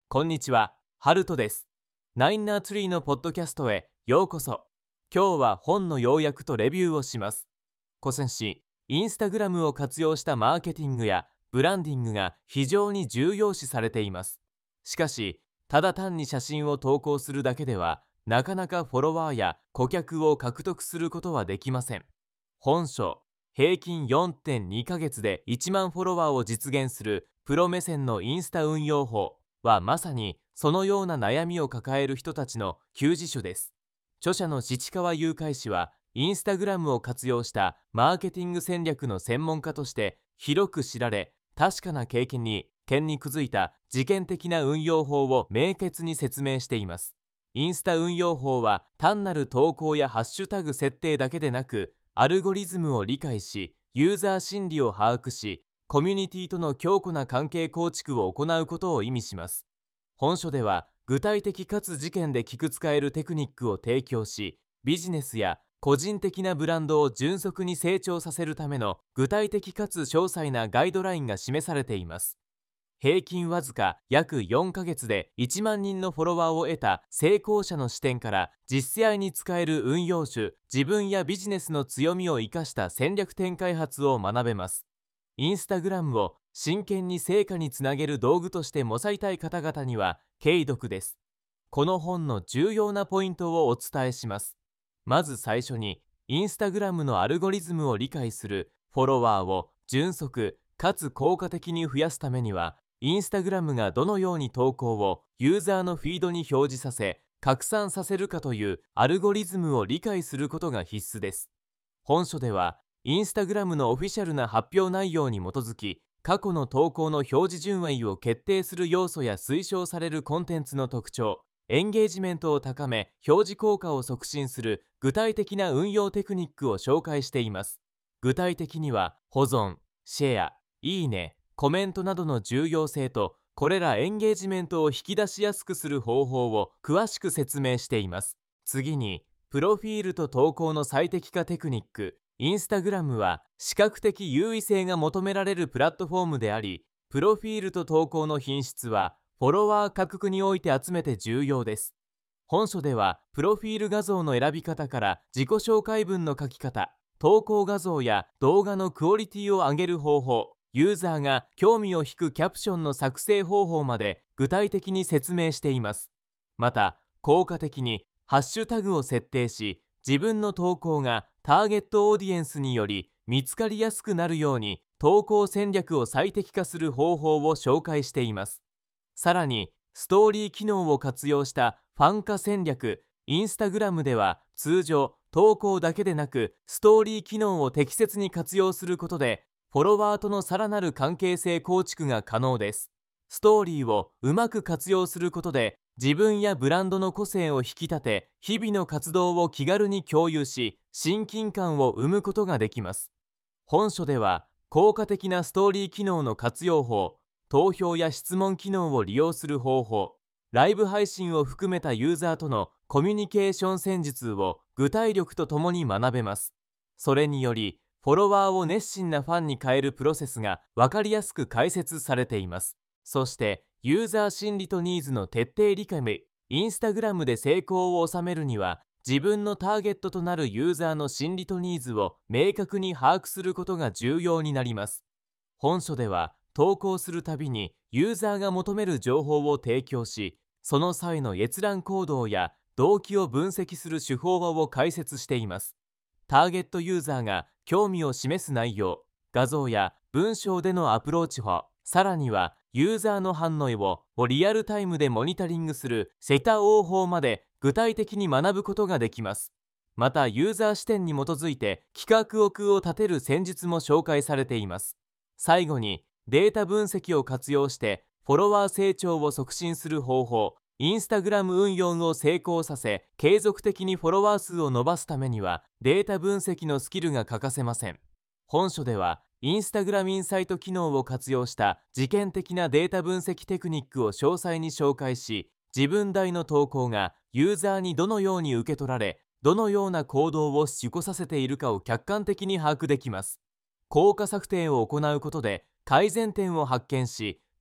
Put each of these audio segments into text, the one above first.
こんにちは、ハルトです。ナインナーツリーのポッドキャストへようこそ。今日は本の要約とレビューをします。古典誌、インスタグラムを活用したマーケティングやブランディングが非常に重要視されています。しかし、ただ単に写真を投稿するだけでは、なかなかフォロワーや顧客を獲得することはできません。本書、平均 4.2 ヶ月で1万フォロワーを実現するプロ目線のインスタ運用法はまさにそのような悩みを抱える人たちの救世主です。著者の七川雄海氏はインスタグラムを活用したマーケティング戦略の専門家として広く知られ、確かな経験に根に基づいた実験的な運用法を明確に説明しています。インスタ運用法は単なる投稿やハッシュタグ設定だけでなく、アルゴリズムを理解し、ユーザー心理を把握し、コミュニティとの強固な関係構築を行うことを意味します。本書では、具体的かつ事件で聞く使えるテクニックを提供し、ビジネスや個人的なブランドを迅速に成長させるための具体的かつ詳細なガイドラインが示されています。平均わずか約4ヶ月で1万人のフォロワーを得た成功者の視点から、実際に使える運用手、自分やビジネスの強みを生かした戦略展開発を学べます。インスタグラムを真剣に成果につなげる道具として模索たい方々には敬読です。この本の重要なポイントをお伝えします。まず最初に、インスタグラムのアルゴリズムを理解する。フォロワーを迅速かつ効果的に増やすためには、インスタグラムがどのように投稿をユーザーのフィードに表示させ、拡散させるかというアルゴリズムを理解することが必須です。本書では、インスタグラムのオフィシャルな発表内容に基づき、過去の投稿の表示順位を決定する要素や推奨されるコンテンツの特徴、エンゲージメントを高め、表示効果を促進する具体的な運用テクニックを紹介しています。具体的には、保存、シェア、いいね、コメントなどの重要性と、これらエンゲージメントを引き出しやすくする方法を詳しく説明しています。次に、プロフィールと投稿の最適化テクニック。インスタグラムは視覚的優位性が求められるプラットフォームであり、プロフィールと投稿の品質はフォロワー獲得において集めて重要です。本書では、プロフィール画像の選び方から自己紹介文の書き方、投稿画像や動画のクオリティを上げる方法、ユーザーが興味を引くキャプションの作成方法まで具体的に説明しています。また、効果的にハッシュタグを設定し、自分の投稿がターゲットオーディエンスにより見つかりやすくなるように投稿戦略を最適化する方法を紹介しています。さらに、ストーリー機能を活用したファン化戦略。インスタグラムでは通常投稿だけでなく、ストーリー機能を適切に活用することで、フォロワーとのさらなる関係性構築が可能です。ストーリーをうまく活用することで、自分やブランドの個性を引き立て、日々の活動を気軽に共有し、親近感を生むことができます。本書では、効果的なストーリー機能の活用法、投票や質問機能を利用する方法、ライブ配信を含めたユーザーとのコミュニケーション戦術を具体力とともに学べます。それにより、フォロワーを熱心なファンに変えるプロセスが分かりやすく解説されています。そして、ユーザー心理とニーズの徹底理解も、インスタグラムで成功を収めるには、自分のターゲットとなるユーザーの心理とニーズを明確に把握することが重要になります。本書では、投稿するたびにユーザーが求める情報を提供し、その際の閲覧行動や動機を分析する手法を解説しています。ターゲットユーザーが興味を示す内容、画像や文章でのアプローチ法、さらにはユーザーの反応をリアルタイムでモニタリングするセタ応法まで具体的に学ぶことができます。また、ユーザー視点に基づいて企画を立てる戦術も紹介されています。最後に、データ分析を活用してフォロワー成長を促進する方法、インスタグラム運用を成功させ、継続的にフォロワー数を伸ばすためには、データ分析のスキルが欠かせません。本書では、インスタグラムインサイト機能を活用した実験的なデータ分析テクニックを詳細に紹介し、自分大の投稿がユーザーにどのように受け取られ、どのような行動を起こさせているかを客観的に把握できます。効果策定を行うことで改善点を発見し、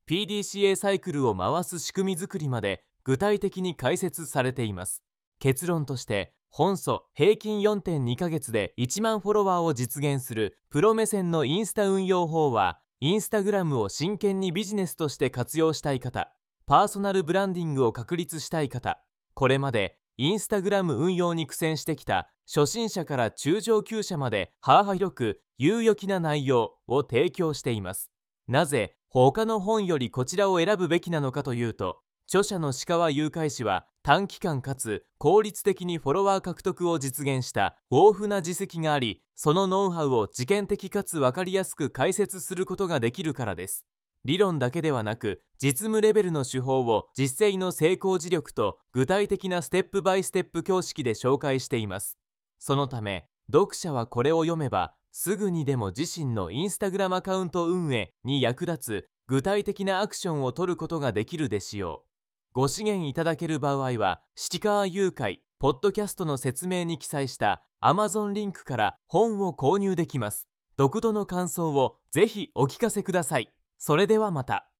PDCA サイクルを回す仕組み作りまで具体的に解説されています。結論として、本素平均 4.2 ヶ月で1万フォロワーを実現するプロ目線のインスタ運用法は、インスタグラムを真剣にビジネスとして活用したい方、パーソナルブランディングを確立したい方、これまでインスタグラム運用に苦戦してきた初心者から中上級者まで幅広く有益な内容を提供しています。なぜ他の本よりこちらを選ぶべきなのかというと、著者の鹿川雄海氏は短期間かつ効率的にフォロワー獲得を実現した豊富な実績があり、そのノウハウを時限的かつ分かりやすく解説することができるからです。理論だけではなく、実務レベルの手法を実践の成功事力と具体的なステップバイステップ形式で紹介しています。そのため、読者はこれを読めば、すぐにでも自身のインスタグラムアカウント運営に役立つ具体的なアクションを取ることができるでしょう。ご支援いただける場合は、鹿川雄海ポッドキャストの説明に記載した Amazon リンクから本を購入できます。読後の感想をぜひお聞かせください。それではまた。